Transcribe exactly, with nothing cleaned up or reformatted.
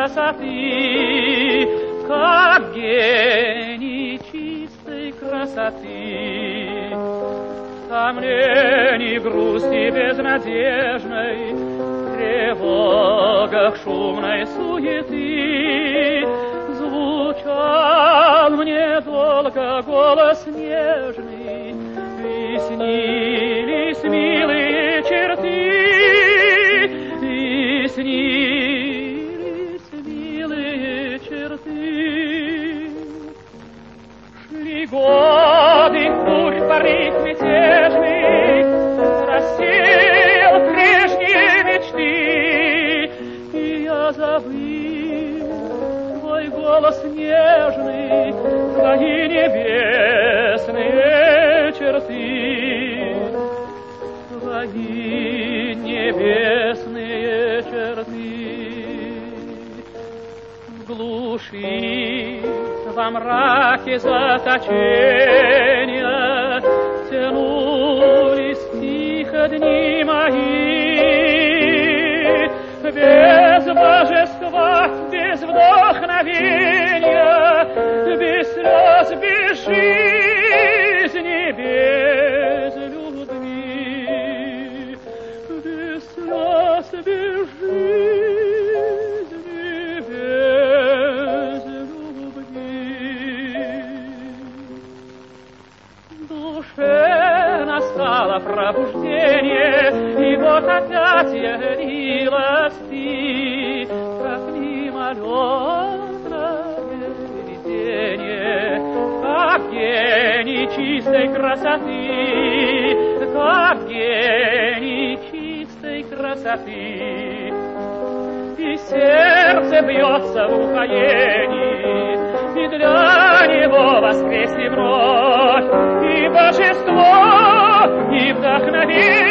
красоты, как гений чистой красоты. Томлений, грусти безнадежной, тревогах шумной суеты звучал мне долго голос нежный, и снились милые черты, и снились милые черты. Шли годы, уж порыв мятежный рассеял прежние мечты, и я забыл твой голос нежный, твои небесные черты, твои небесные черты. В глуши, во мраке заточения тянулись тихо дни мои, без божества, без вдохновения, без слез, без жизни, без любви, без слез, без жизни, без любви. В душе настало пробуждение, и вот опять явилась ты, как мимолетное видение, как гений чистой красоты, как гений чистой красоты. И сердце бьется в упоении, и для него воскресли вновь и божество, и вдохновение.